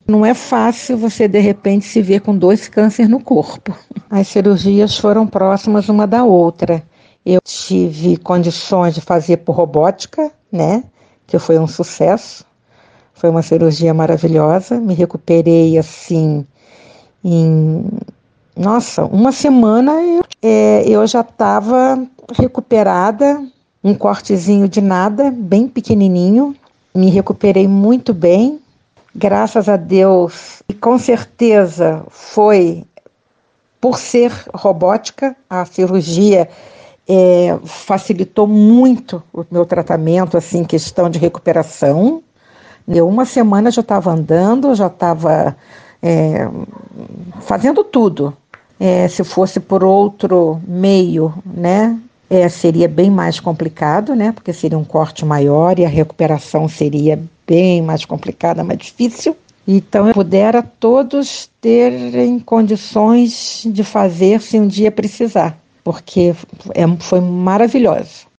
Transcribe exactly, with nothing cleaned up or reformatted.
Não é fácil você, de repente, se ver com dois cânceres no corpo. As cirurgias foram próximas uma da outra. Eu tive condições de fazer por robótica, né? Que foi um sucesso. Foi uma cirurgia maravilhosa. Me recuperei, assim, em... Nossa, uma semana eu, é, eu já estava recuperada. Um cortezinho de nada, bem pequenininho. Me recuperei muito bem. Graças a Deus, e com certeza foi por ser robótica, a cirurgia é, facilitou muito o meu tratamento, assim, questão de recuperação. Deu uma semana já estava andando, já estava é, fazendo tudo. É, se fosse por outro meio, né, é, seria bem mais complicado, né, porque seria um corte maior e a recuperação seria bem mais complicada, mais difícil. Então, eu pudera todos terem condições de fazer se um dia precisar, porque é, foi maravilhoso.